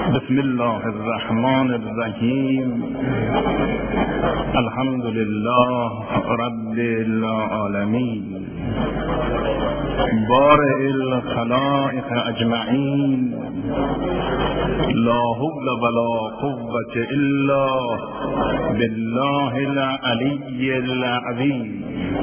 بسم الله الرحمن الرحیم. الحمد لله رب العالمین، بارئ الخلائق اجمعین، لا حول ولا قوة الا بالله العلی العظیم.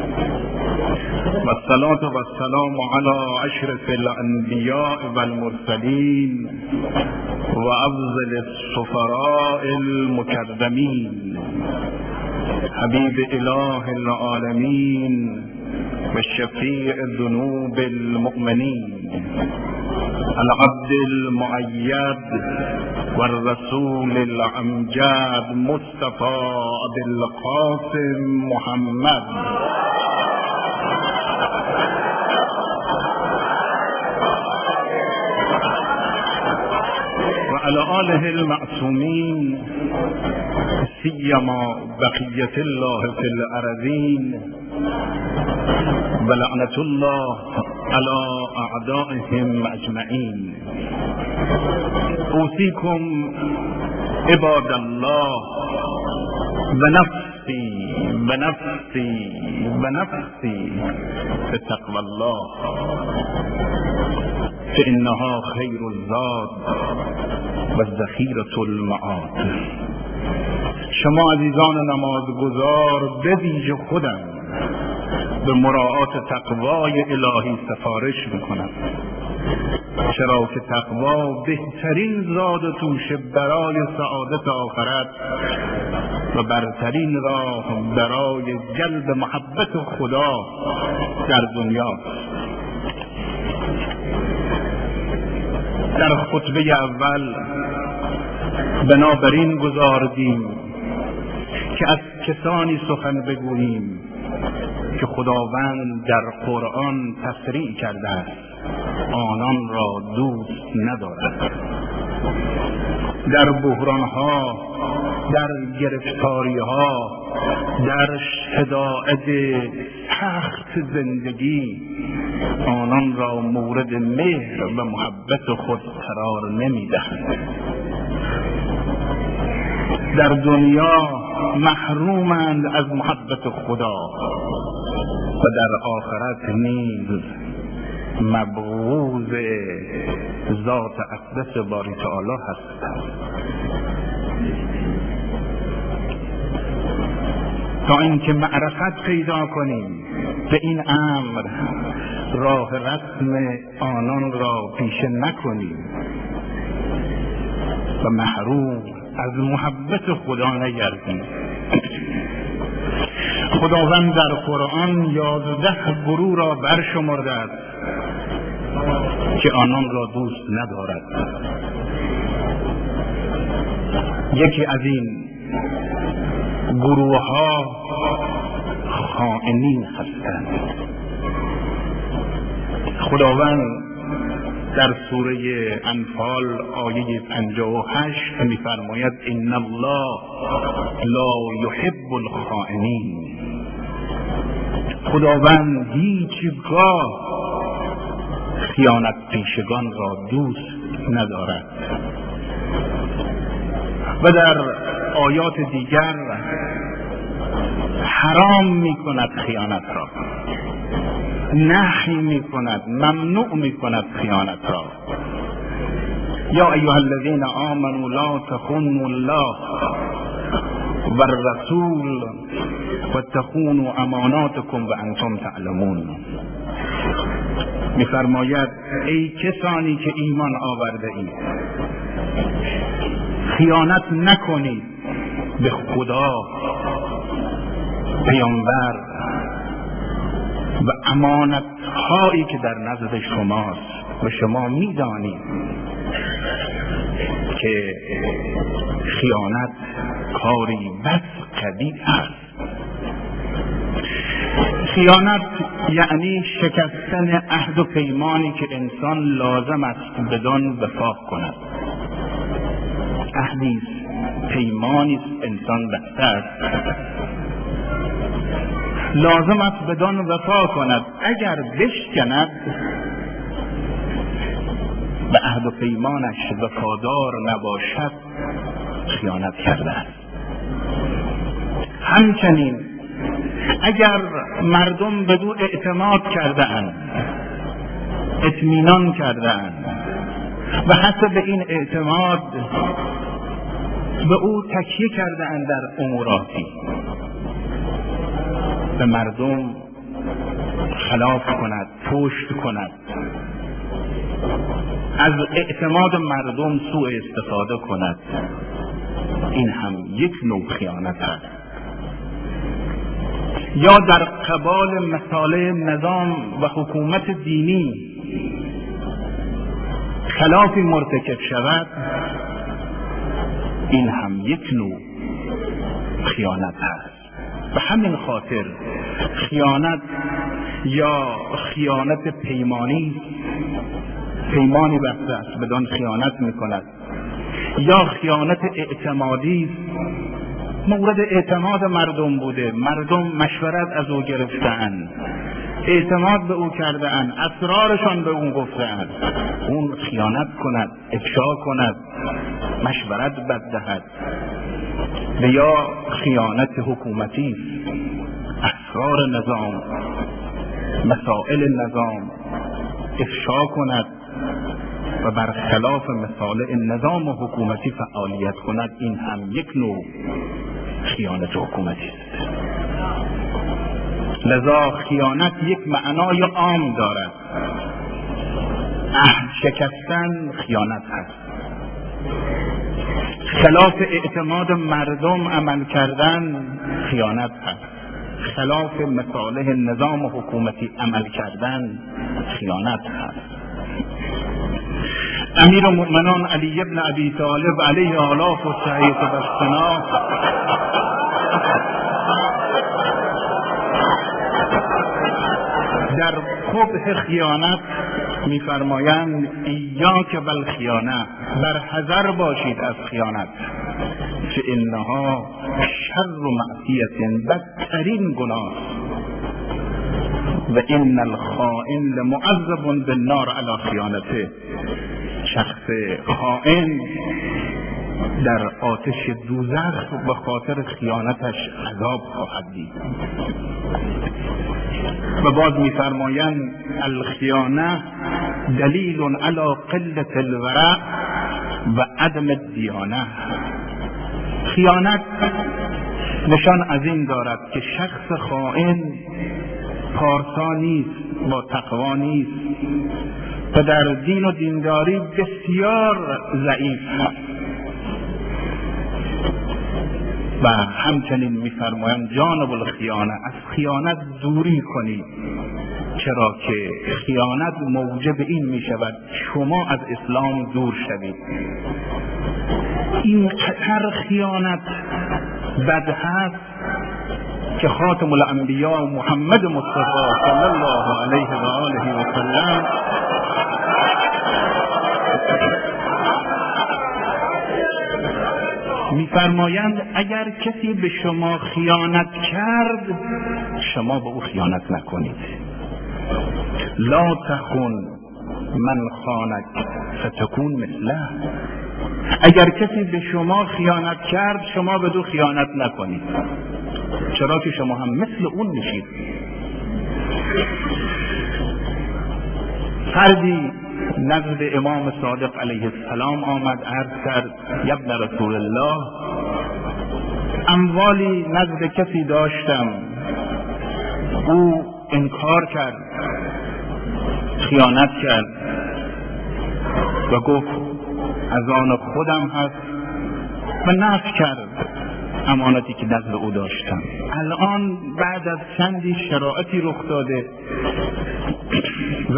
والصلاة والسلام على اشرف الانبیاء والمرسلین و افضل السفراء المکرمین، حبیب اله العالمین و شفیع ذنوب المؤمنین، العبد المؤید والرسول الامجد مصطفى بالقاسم محمد وعلى آله المعصومين، سيما بقية الله في الأرضين، ولعنة الله على أعدائهم أجمعين. أوصيكم عباد الله ونفسي بتقوى الله، فإنها خير الزاد و ذخیرة المعاد. شما عزیزان نمازگزار به ویژه خودم به مراعات تقوای الهی سفارش میکنم، چرا که تقوا بهترین زاد و توشه برای سعادت آخرت و برترین راه برای جلب محبت خدا در دنیا. در خطبه اول بنابراین گذاردیم که از کسانی سخن بگوییم که خداوند در قرآن تصریح کرده است آنان را دوست ندارد. در بحرانها، در گرفتاریها، در شدائد سخت زندگی آنان را مورد مهر و محبت خود قرار نمی‌دهند. در دنیا محرومند از محبت خدا و در آخرت نیز مبغوض ذات اقدس باری تعالی هستند. تا اینکه معرفت پیدا کنیم به این امر، راه رسم آنان را پیشه نکنیم و محروم از محبت خدا نگردیم. خداوند در قرآن 11 گروه را برشمرده است که آنان را دوست ندارد. یکی از این گروه ها خائنین هستند. خداوند در سوره انفال آیه 58 می‌فرماید ان الله لا یحب الخائنین. خداوند هیچگاه خیانت پیشگان را دوست ندارد. و در آیات دیگر حرام می‌کند خیانت را، نهی می‌کند، ممنوع می‌کند خیانت را. یا ایها الذین آمنوا لا تخونوا الله والرسول وتخونوا اماناتکم وانتم تعلمون. می‌فرماید ای کسانی که ایمان آورده اید، خیانت نکنید به خدا، پیامبر و امانت هایی که در نزد شماست و شما میدانید که خیانت کاری بس قبیح است. خیانت یعنی شکستن عهد و پیمانی که انسان لازم است بدان وفا کند. عهدی است، پیمانی است انسان بسته است، لازم است بدان وفا کند. اگر بشکند به عهد و پیمانش وفادار نباشد خیانت کرده است. همچنین اگر مردم به او اعتماد کرده اند، اطمینان کرده اند و حسب این اعتماد به او تکیه کرده اند در اموراتی، به مردم خلاف کند، پشت کند، از اعتماد مردم سوء استفاده کند، این هم یک نوع خیانت است. یا در قبال مسائل نظام و حکومت دینی خلافی مرتکب شود، این هم یک نوع خیانت است. به همین خاطر خیانت یا خیانت پیمانی بسته است، بدان خیانت میکند، یا خیانت اعتمادی مورد اعتماد مردم بوده، مردم مشورت از او گرفته‌اند، اعتماد به او کرده‌اند، اسرارشان به او گفته‌اند، اون خیانت کند، افشا کند، مشورت بدهد. و یا خیانت حکومتی، اسرار نظام، مسائل نظام افشا کند و برخلاف مسائل نظام حکومتی فعالیت کند، این هم یک نوع خیانت حکومتی است. لذا خیانت یک معنای عام دارد. عهد شکستن خیانت است. خلاف اعتماد مردم عمل کردن خیانت است. خلاف مصالح نظام حکومتی عمل کردن خیانت است. امیر المؤمنان علی ابن ابی طالب علیه آلاف و سعید و بستنا در قبح خیانت می‌فرمایند ایاک والخیانه، بر حذر باشید از خیانت، فانها شر معصیه، بدترین گناه، و ان الخائن لمعذب بالنار علی خیانته، شخص خائن در آتش دوزخ به خاطر خیانتش عذاب خواهد دید. و باز می‌فرمایند الخیانه دلیل علی قلة الورع و عدم الدیانه. خیانت نشان از این دارد که شخص خائن پارسا نیست، با تقوا نیست و در دین و دینداری بسیار ضعیف است. و همچنین می‌فرمایند جانب الخیانه، از خیانت دوری کنید، چرا که خیانت موجب این می‌شود شما از اسلام دور شوید. این قطر خیانت بد هست که خاتم الانبیا محمد مصطفی صلی الله علیه و آله و سلم می‌فرمایند اگر کسی به شما خیانت کرد، شما به او خیانت نکنید. لا تخن من خانک فتکون مثله. اگر کسی به شما خیانت کرد، شما به او خیانت نکنید، چرا که شما هم مثل اون میشید. فردی نزد امام صادق علیه السلام آمد، عرض کرد یا ابن رسول الله، اموالی نزد کسی داشتم، او انکار کرد، خیانت کرد و گفت از آن خودم هست و نفی کرد امانتی که نزد او داشتم. الان بعد از چندی شرایطی رخ داده و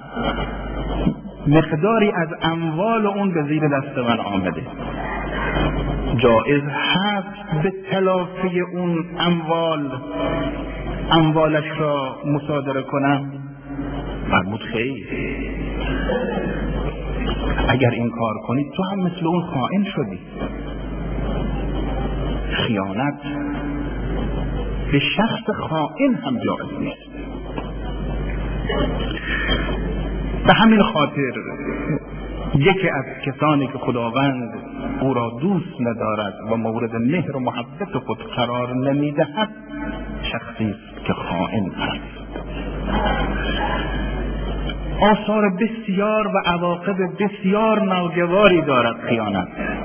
مقداری از اموال اون به زیر دست من آمده، جایز هست به تلافی اون اموالش را مصادره کنم؟ فرمود خیر، اگر این کار کنید تو هم مثل اون خائن شدی. خیانت به شخص خائن هم جایز نیست. به همین خاطر یکی از کسانی که خداوند او را دوست ندارد و مورد مهر و محبت خود قرار نمیدهد شخصی است که خائن است. آثار بسیار و عواقب بسیار ناگواری دارد خیانت.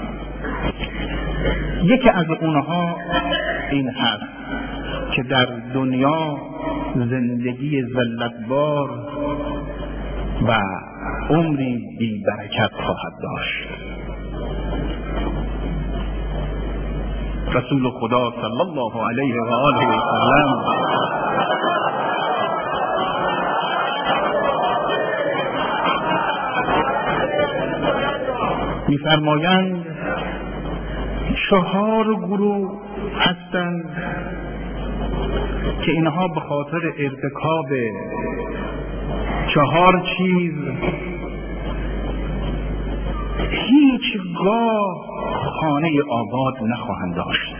یکی از اونها این هست که در دنیا زندگی ذلتبار و عمری بی برکت خواهد داشت. رسول خدا صلی الله علیه و آله و سلم می‌فرمایند 4 گروه هستند که اینها به خاطر ارتکاب 4 چیز هیچگاه خانه آباد نخواهند داشت.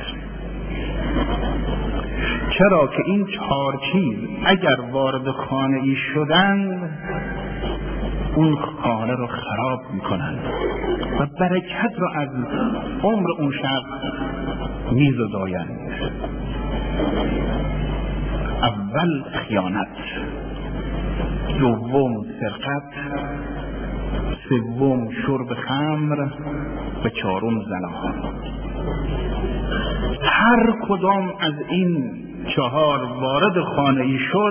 چرا که این 4 چیز اگر وارد خانه ای شدند اون خانه رو خراب میکنند و برکت رو از عمر اون شخص میزدایند. اول خیانت، دوم سرقت، سوم شرب خمر و 4م زنا. هر کدام از این 4 وارد خانه ای شد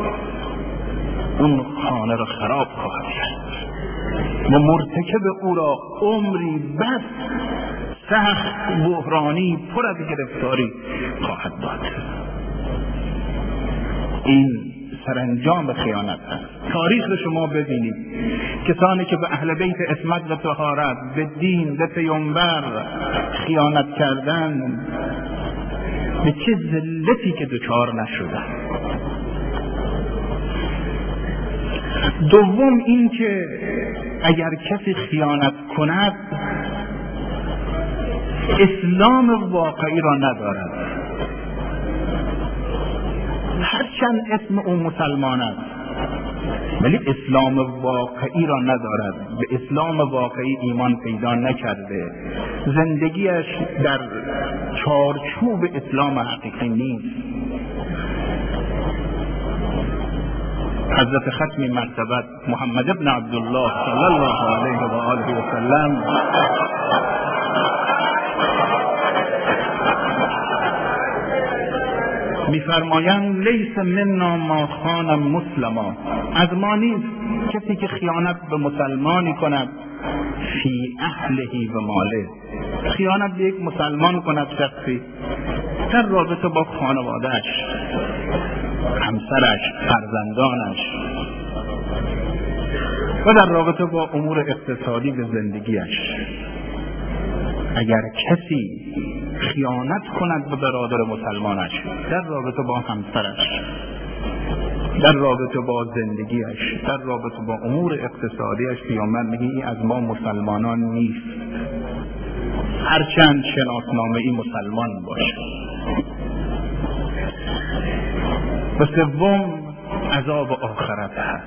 اون خانه را خراب خواهد کرد و مرتکب او را عمری بس سخت بحرانی پر از گرفتاری خواهد داد. این سرانجام خیانت است. تاریخ شما ببینید کسانی که به اهل بیت عصمت و طهارت، به دین، به پیامبر خیانت کردند به چه ذلتی که دچار نشدند. دوم این که اگر کسی خیانت کند اسلام واقعی را ندارد، هرچند اسم او مسلمان است ولی اسلام واقعی را ندارد، به اسلام واقعی ایمان پیدا نکرده، زندگیش در چارچوب اسلام حقیقی نیست. حضرت ختم مرتبت محمد ابن عبدالله صلی الله علیه و آله و سلم می‌فرمایند لیس منا ما خان مسلما، از ما نیست کسی که خیانت به مسلمانی کند فی اهله و ماله، خیانت به یک مسلمان کند شخصی در رابطه با خانواده‌اش، همسرش، فرزندانش و در رابطه با امور اقتصادی به زندگیش. اگر کسی خیانت کند به برادر مسلمانش در رابطه با همسرش، در رابطه با زندگیش، در رابطه با امور اقتصادیش، پیامبر میگه این از ما مسلمانان نیست، هرچند شناسنامه ای مسلمان باشه. و سوم عذاب آخرت هست.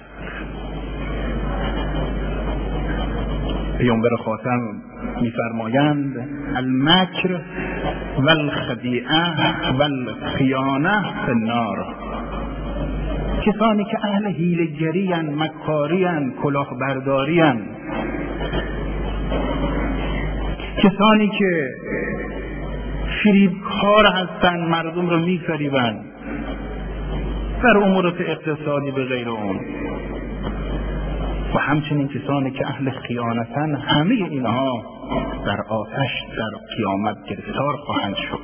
پیامبر خاتم میفرمایند المکر والخدیعه والخیانه فی النار، کسانی که اهل حیله‌گری اند، مکاری اند، کلاهبرداری اند، کسانی که فریبکار هستند، مردم رو میفریبند در امورات اقتصادی به غیر اون، و همچنین کسانی که اهل خیانتن، همه اینها در آتش در قیامت گرفتار خواهند شد.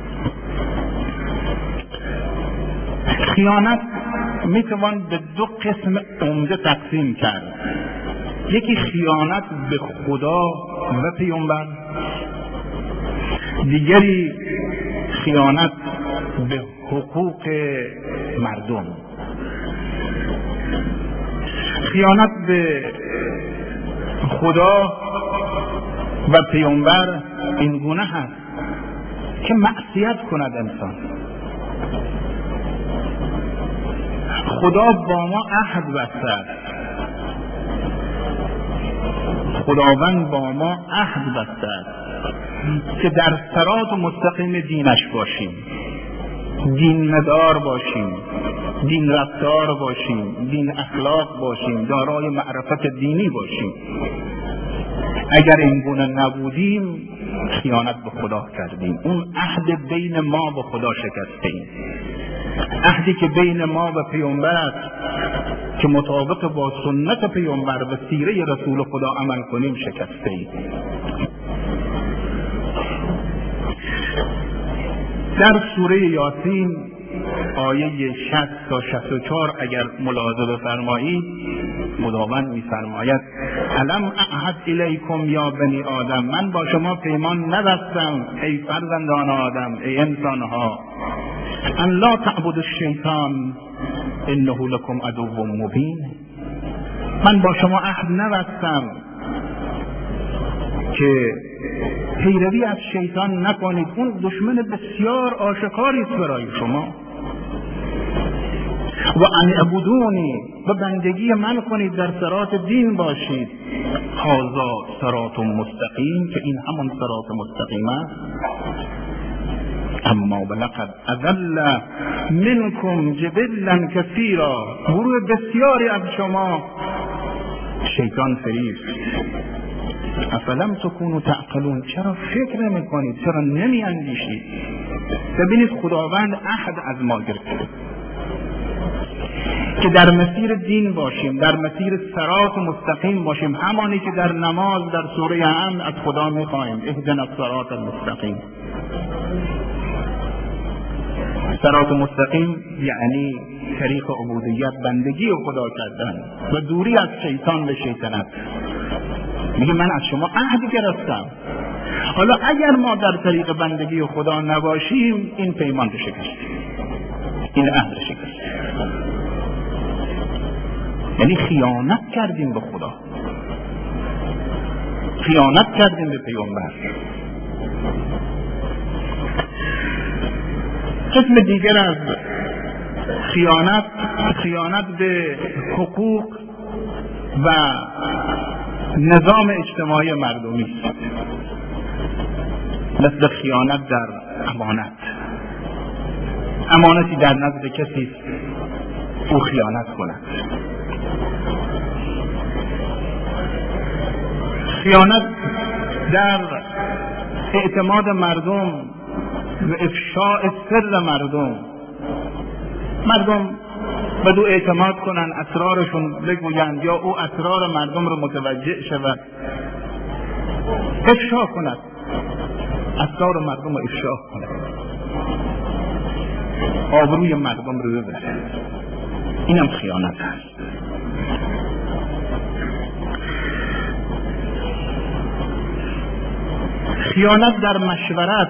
خیانت میتوان به 2 قسم عمده تقسیم کرد. یکی خیانت به خدا و پیامبر، دیگری خیانت به حقوق مردم. خیانت به خدا و پیامبر این گونه هست که معصیت کند انسان. خدا با ما عهد بسته است، خداوند با ما عهد بسته است که در صراط مستقیم دینش باشیم، دین مدار باشیم، دین رفتار باشیم، دین اخلاق باشیم، دارای معرفت دینی باشیم. اگر این گونه نبودیم خیانت به خدا کردیم. اون عهد بین ما و خدا شکستیم. عهدی که بین ما و پیامبر است که مطابق با سنت پیامبر و سیره رسول خدا عمل کنیم شکستیم. در سوره یاسین آیه 60 تا 64 اگر ملاحظه بفرمایید خداوند می‌فرماید الم اعهد الیکم یا بنی آدم، من با شما پیمان نبستم ای فرزندان آدم، ای انسان‌ها، ان لا تعبدوا الشیطان انه لکم عدو مبین. من با شما عهد نبستم که پیروی از شیطان نکنید، اون دشمن بسیار آشکاری است برای شما. و ان اعبدونی، و بندگی من کنید، در صراط دین باشید. هذا صراط مستقیم، که این همون صراط مستقیم است. اما ولقد اضل منکم جبلا کثیرا، گروه بسیاری از شما شیطان فریفت. افلم تکونوا تعقلون، چرا فکر نمی کنید، چرا نمی اندیشید؟ ببینید خداوند عهد از ما گرفته که در مسیر دین باشیم، در مسیر صراط مستقیم باشیم، همانی که در نماز در سوره حمد از خدا می‌خوایم اهدنا الصراط المستقیم. صراط مستقیم یعنی طریق عبودیت، بندگی خدا کردن و دوری از شیطان و شیطنت. میگه من از شما عهد گرفتم، حالا اگر ما در طریق بندگی خدا نباشیم این پیمان رو شکستیم، این عهد رو شکستیم، یعنی خیانت کردیم به خدا، خیانت کردیم به پیامبر. قسم دیگر از خیانت به حقوق و نظام اجتماعی مردمی است، مثل خیانت در امانتی در نزد کسی او خیانت کند. خیانت در اعتماد مردم و افشاء سر مردم بدو اعتماد کنن، اسرارشون بگویند یا او اسرار مردم رو متوجه شود، افشا کند، اسرار مردم رو افشا کند، آبروی مردم رو ببره. اینم خیانت هست. خیانت در مشورت،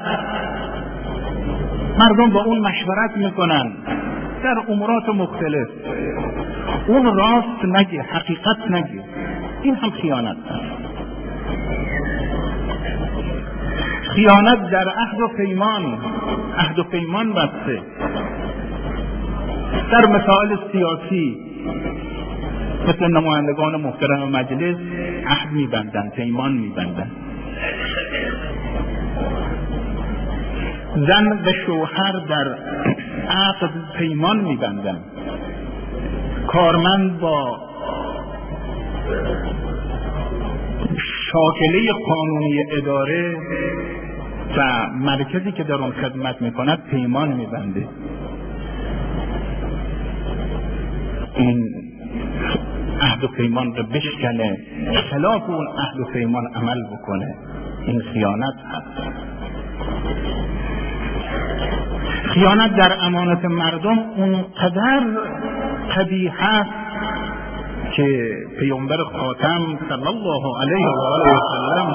مردم با اون مشورت میکنن در امورات مختلف، اون راست نگه، حقیقت نگه، این هم خیانت هست. خیانت در عهد و پیمان بسته، در مسائل سیاسی مثل نمایندگان محترم مجلس عهد میبندن، پیمان میبندن. زن و شوهر در عقد پیمان میبندن. کارمند با شاکله قانونی اداره و مرکزی که در اون خدمت میکند پیمان میبنده. این عهد و پیمان رو بشکنه، خلاف اون عهد و پیمان عمل بکنه، این خیانت هست. خیانت در امانت مردم اونقدر قبیح است که پیامبر خاتم صلی الله علیه و آله و سلم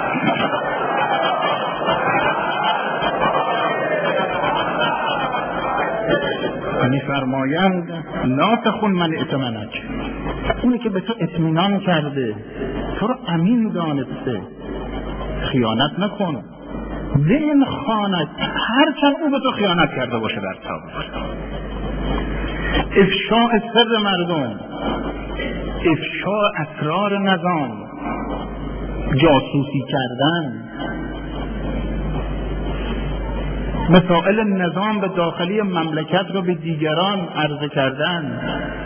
می‌فرمایند لا تخن من ائتمنک، اونی که به تو اطمینان کرده، تو رو امین دانسته، خیانت نکن. وین خانت، هرچند او به تو خیانت کرده باشه در تابوت. افشاء سر مردم، افشاء اسرار نظام، جاسوسی کردن، مسائل نظام به داخلی مملکت رو به دیگران عرضه کردن،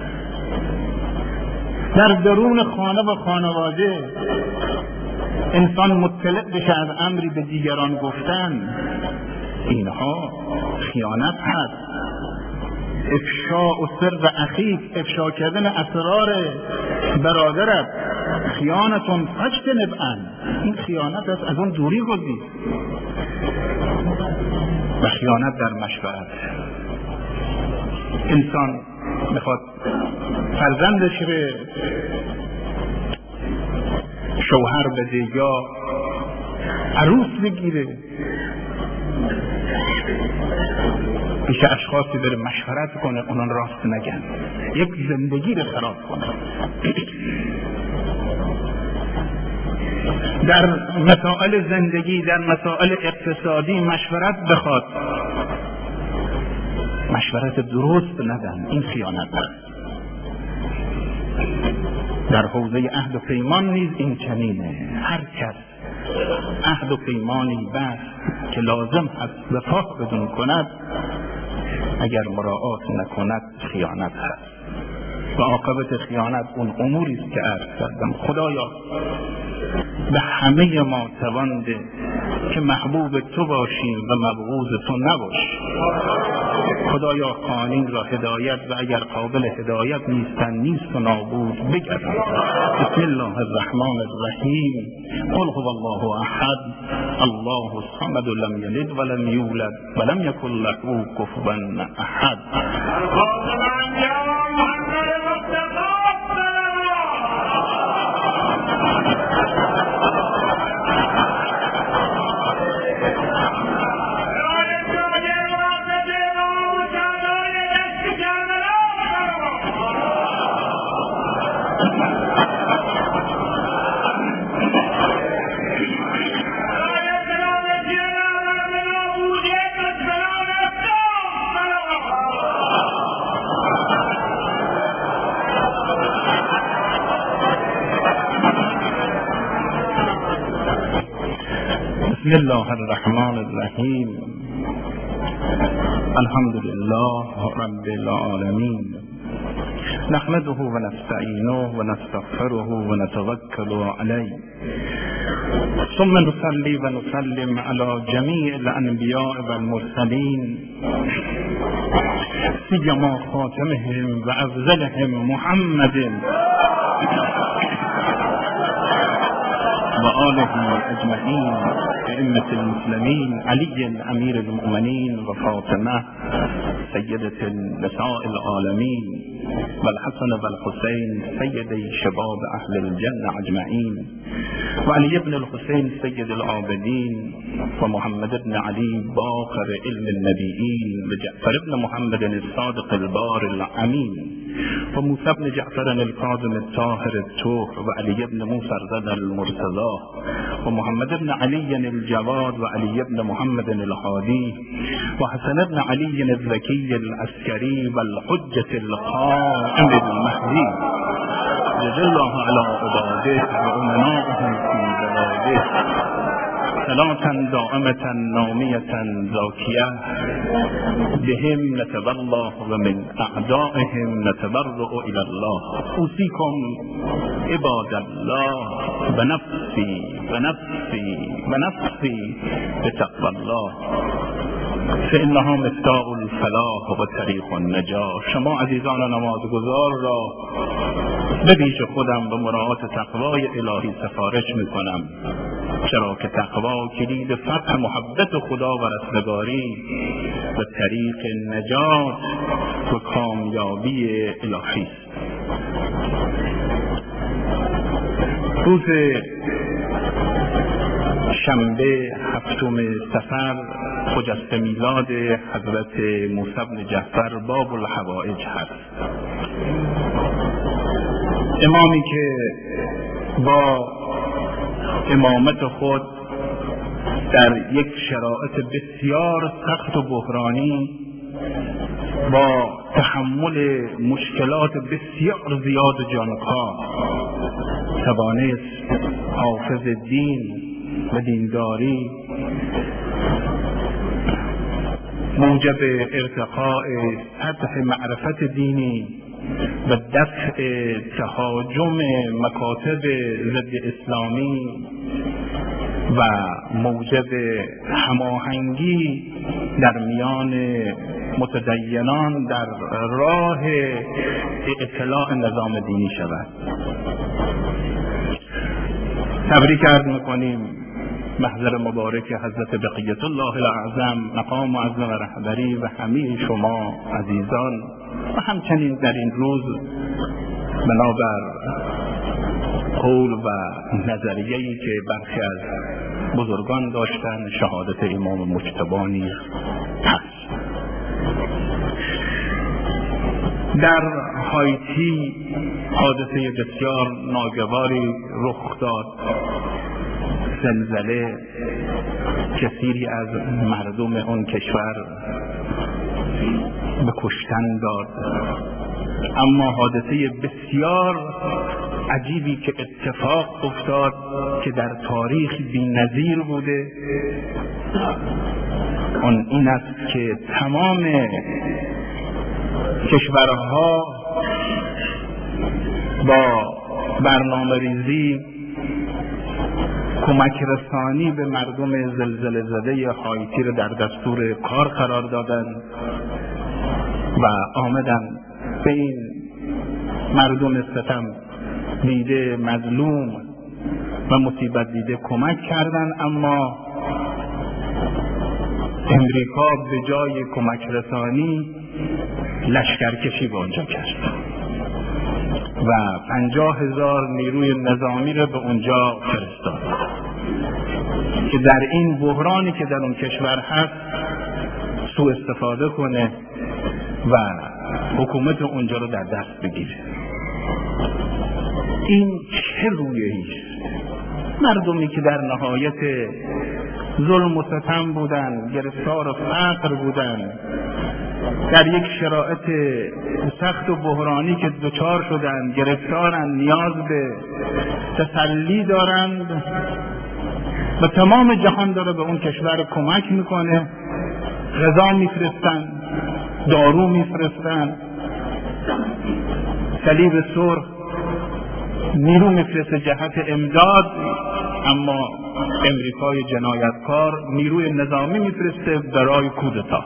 در درون خانه و خانواده انسان مطلع بشه از امری به دیگران گفتن، اینها خیانت هست. افشاء و سر اخیک، افشا کردن اسرار برادرت، خیانتون فاجتنب ان، این خیانت است، از اون دوری گزید. و خیانت در مشورت، انسان میخواد فرزندش رو شوهر بده یا عروس بگیره، پیش اشخاصی بره مشورت کنه، اونان راست نگن، یک زندگی رو خراب کنه. در مسائل زندگی، در مسائل اقتصادی مشورت بخواد، مشورت درست ندن، این خیانت است. در حوزه عهد و پیمان نیز این چنینه. هر کس عهد و پیمانی بست که لازم هست وفا بدون کند، اگر مراعات نکند خیانت هست. و عاقبت خیانت اون اموری است که عرض کردم. خدایا به همه ما توان ده که محبوب تو باشیم و مبغوض تو نباش. خدایا قانین را هدایت و اگر قابل هدایت نیست و نابود بگردان. بسم الله الرحمن الرحیم. قل هو الله احد الله الصمد لم یلد ولم یولد ولم یکن له کفوا احد. بسم الله الرحمن الرحیم. الحمد لله رب العالمین، نحمده و نستعینه و نستغفره و نتوکل علیه، ثم نصلی و نسلم علی جمیع الانبیاء و المرسلین، سیما خاتمهم و افضلهم محمد و آله اجمعین، ائمة المسلمین، علی امیر المؤمنین و فاطمه سیدة نساء العالمین و الحسن و الحسین سیدی شباب اهل الجنه اجمعین، و علی ابن الحسین سید العابدین و محمد بن علی باقر علم النبیین و جعفر بن محمد الصادق البار الامین و موسی بن جعفر الكاظم الطاهر الطوح و علی ابن موسی الرضا المرتضى و محمد بن علی الجواد و علی ابن محمد الهادی و حسن بن علی الذکی العسکری و الحجة القائم المهدی، جزا الله علی عباده و امنائهم فی بلاده صلاة دائمة نامیة زاکیه بهم نتبرأ و من اعدائهم نتبرأ الى الله. اوصیکم عباد الله و نفسی بتقوی الله فانها مفتاح الفلاح و طریق النجاح. شما عزیزان نمازگزار را به پیش خودم به مراعات تقوای الهی سفارش میکنم، چرا که تقوا کلید فتح محبت خدا و رستگاری و طریق نجات و کامیابی الهی است. روز شنبه 7 صفر خجسته میلاد حضرت موسی بن جعفر باب الحوائج هست. امامی که با امامت خود در یک شرایط بسیار سخت و بحرانی با تحمل مشکلات بسیار زیاد جانکاه توانست حافظ دین و دینداری، موجب ارتقاء سطح معرفت دینی و دفع تهاجم مکاتب ضد اسلامی و موجب هماهنگی در میان متدینان در راه اطلاع نظام دینی شود. تبریک عرض میکنیم محضر مبارک حضرت بقیت الله الاعظم مقام معظم رهبری و همه شما عزیزان، و همچنین در این روز بنابر قول و نظریه‌ای که برخی از بزرگان داشتن، شهادت امام مجتبی هست. در هایتی حادثه بسیار ناگواری رخ داد. زلزله کثیری از مردم اون کشور به کشتن داد، اما حادثه بسیار عجیبی که اتفاق افتاد که در تاریخ بی‌نظیر بوده، اون این است که تمام کشورها با برنامه ریزی کمک رسانی به مردم زلزله زده هایتی را در دستور کار قرار دادند و آمدن به این مردم ستم دیده مظلوم و مصیبت دیده کمک کردند. اما امریکا به جای کمک رسانی لشکرکشی به اونجا کرد و 50,000 نیروی نظامی را به اونجا فرستاد که در این بحرانی که در اون کشور هست سوء استفاده کنه و حکومت اونجا رو در دست بگیره. این چه رویه‌ای است؟ مردمی که در نهایت ظلم و ستم بودن، گرفتار فقر بودن، در یک شرایط سخت و بحرانی که دچار شدند، گرفتارن، نیاز به تسلی دارند و تمام جهان داره به اون کشور کمک میکنه، غذا میفرستن، دارو میفرستن، صلیب سرخ نیرو میفرسته جهت امداد، اما امریکای جنایتکار نیروی نظامی میفرسته برای کودتا.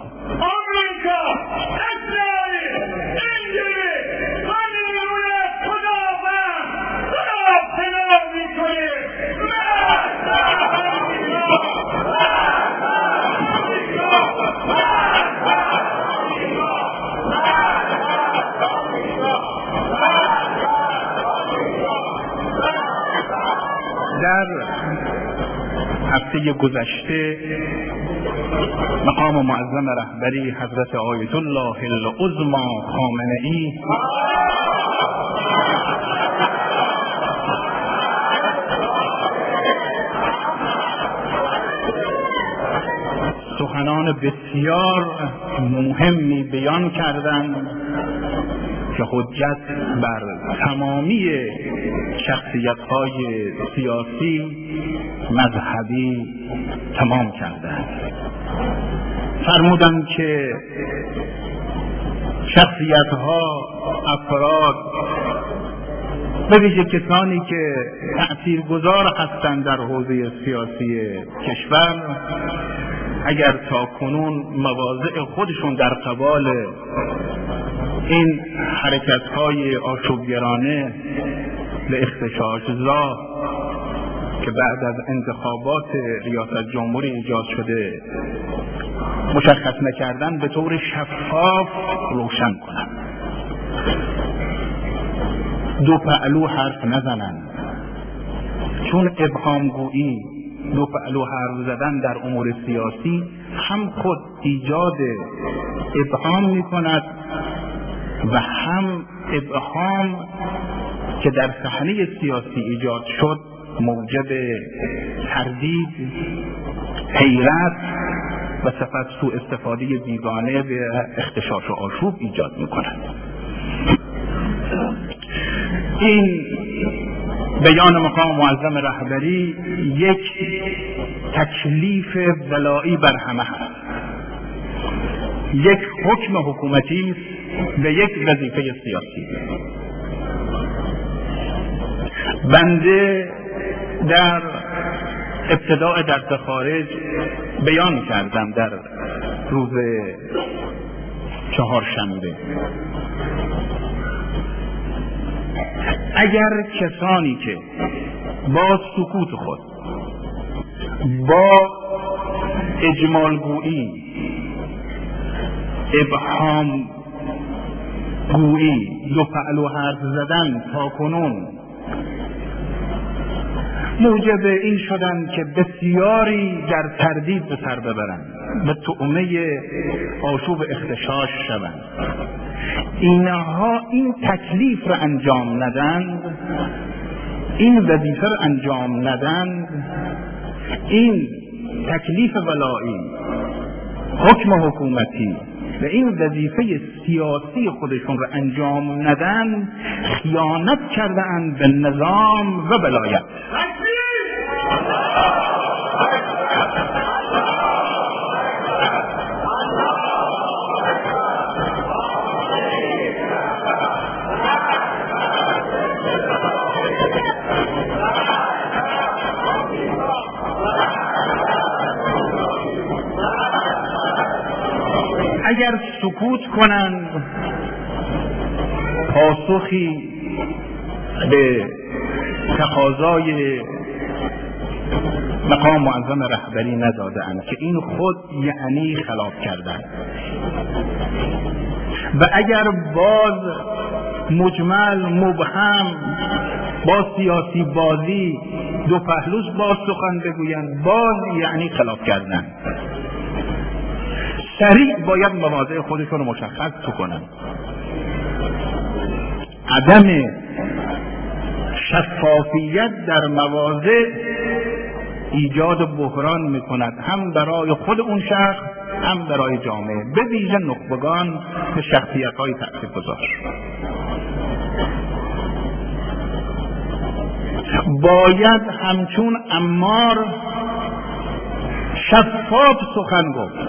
در هفته گذشته مقام معظم رهبری حضرت آیت الله العظمی خامنه‌ای سخنان بسیار مهمی بیان کردند که حجت بر تمامی شخصیت‌های سیاسی مذهبی تمام کردند. فرمودند که شخصیت‌ها، افراد، به ویژه کسانی که تأثیرگذار هستند در حوزه سیاسی کشور، اگر تا کنون مواضع خودشون در قبال این حرکت‌های آشوبگرانه به اغتشاش‌زا که بعد از انتخابات ریاست جمهوری ایجاد شده مشخص نکردن، به طور شفاف روشن کنند، دو پهلو حرف نزنند، چون ابهامگویی، دو پهلو حرف زدن در امور سیاسی هم خود ایجاد ابهام می‌کند و هم ابهام که در صحنه سیاسی ایجاد شد موجب تردید، حیرت و سپس سوء استفاده بیگانه به اغتشاش و آشوب ایجاد می‌کند. این بیان مقام معظم رهبری یک تکلیف ولایی بر همه هست، یک حکم حکومتی و یک وظیفه سیاسی. بنده در ابتداء درس خارج بیان کردم در روز چهارشنبه، اگر کسانی که با سکوت خود، با اجمالگویی، ابهام گویی، دو پهلو حرف زدن تا کنون موجب این شدن که بسیاری در تردید به سر ببرند و طعمه آشوب اختشاش شوند، اینها این تکلیف را انجام ندند، این وظیفه را انجام ندند، این تکلیف ولایی، حکم حکومتی و این وظیفه سیاسی خودشون را انجام ندن، خیانت کردند به نظام و ولایت. اگر سکوت کنند، پاسخی به تقاضای مقام معظم رهبری ندادند که این خود یعنی خلاف کردن، و اگر باز مجمل مبهم با سیاسی بازی دو پهلوز باز سخن بگویند، باز یعنی خلاف کردن. سریع باید مواضع خودشون رو مشخص کنن. عدم شفافیت در مواضع ایجاد بحران میکند، هم برای خود اون شخص هم برای جامعه، به ویژه نخبگان و شخصیت‌های تأثیرگذار. باید همچون عمار شفاف سخن گفت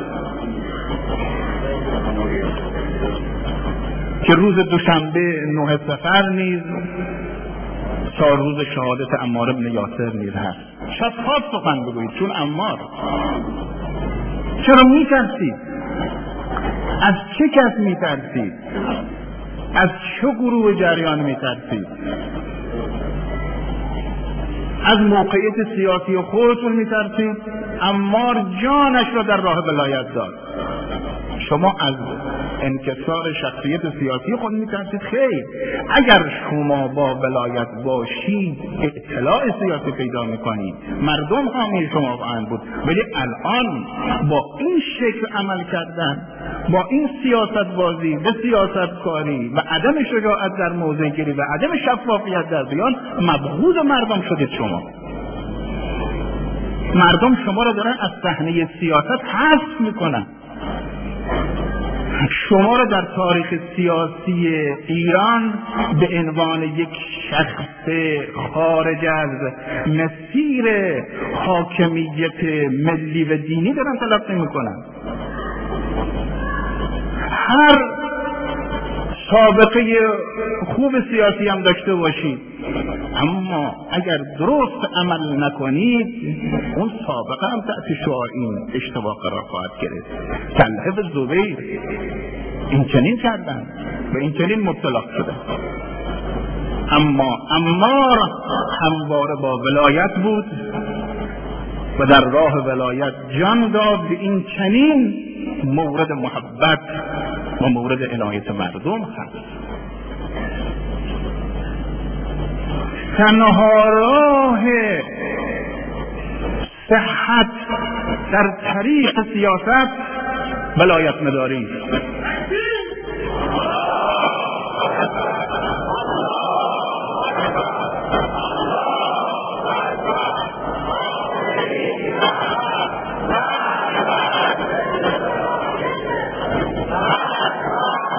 که روز دوشنبه 9 صفر نیز تا روز شهادت عمار بن یاسر نیز هست. شفاف سخن بگویید، چون عمار. چرا میترسید؟ از چه کس میترسید؟ از چه گروه جریان میترسید؟ از موقعیت سیاسی خودتون میترسید؟ عمار جانش را در راه ولایت داد. شما از انکسار شخصیت سیاسی خود میترسید؟ خیر، اگر شما با ولایت باشید اطلاع سیاسی پیدا میکنید، مردم حامی شما خواهند بود. ولی الان با این شکل عمل کردن، با این سیاست بازی و سیاست کاری و عدم شجاعت در موضع گیری و عدم شفافیت در بیان، مبغوض مردم شدید شما. مردم شما را دارن از صحنه سیاست حذف میکنن. شما را در تاریخ سیاسی ایران به عنوان یک شخص خارج از مسیر حاکمیت ملی و دینی دارن تلقی میکنن. هر سابقه خوب سیاسی هم داشته باشید، اما اگر درست عمل نکنید، اون سابقه هم تحت شعار این اشتباه قرار خواهد گرفت. طلحه و زبیر این چنین کردن و این چنین مبتلا شدن. اما عمار همواره با ولایت بود و در راه ولایت جان داد، به این چنین مورد محبت و مورد عنایت مردم هست. تنها راه صحت در طریق سیاست ولایت مداری.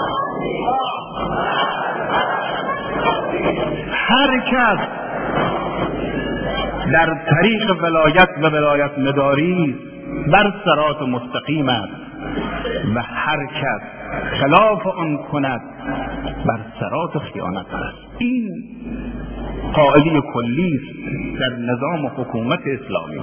هر کس در طریق ولایت و ولایت مداری بر صراط مستقیم است و هر کس خلاف آن کند بر صراط خیانت است. این قاعده کلی است در نظام حکومت اسلامی.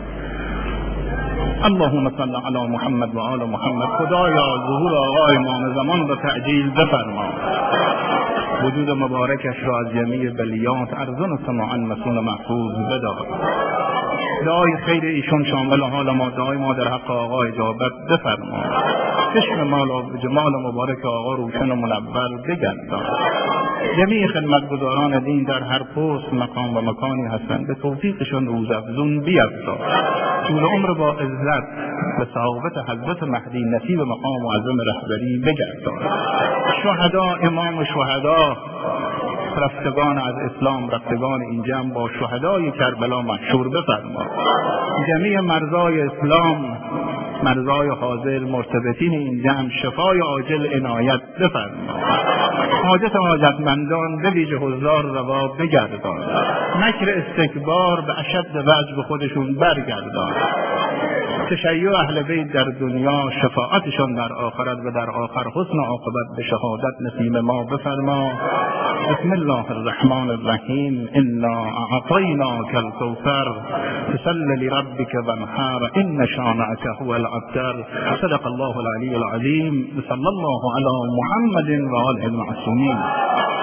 اللهم صل علی محمد و آل محمد. خدایا ظهور آقا امام زمان را تعجیل بفرما، وجود مبارکش را از جمیع بلیات ارزان سماعا مسون محفوظ بدار. دعای خیر ایشون شامل حال ما، دعای ما در حق آقا اجابت بفرما. چشم جمال مبارک آقا روشن و منور بگردان. جمیع خدمتگزاران دین در هر پست مقام و مکانی هستند، به توفیقشون روزافزون بیفزا. طول عمر با عزت به صحابت حضرت مهدی نصیب مقام معظم رهبری بگردان. شهدا، امام شهدا، رفتگان از اسلام، رفتگان این جمع با شهدای کربلا محشور بفرما. جمیع مرزای اسلام، مرزای حاضر مرتبطین این جمع شفای عاجل عنایت بفرما. حاجتمندان به ویژه حضار روا بگردان. مکر استکبار به اشد وجه به خودشون برگردان. تشیع اهل بیت در دنیا، شفاعتشان در آخرت و در آخر حسن عاقبت به شهادت نصیب ما بفرما. بسم الله الرحمن الرحیم. انا اعطیناک الکوثر فصل لربک وانحر ان شانئک هو الابتر. صدق الله العلی العظیم. صلی الله علی محمد و آله المعصومین.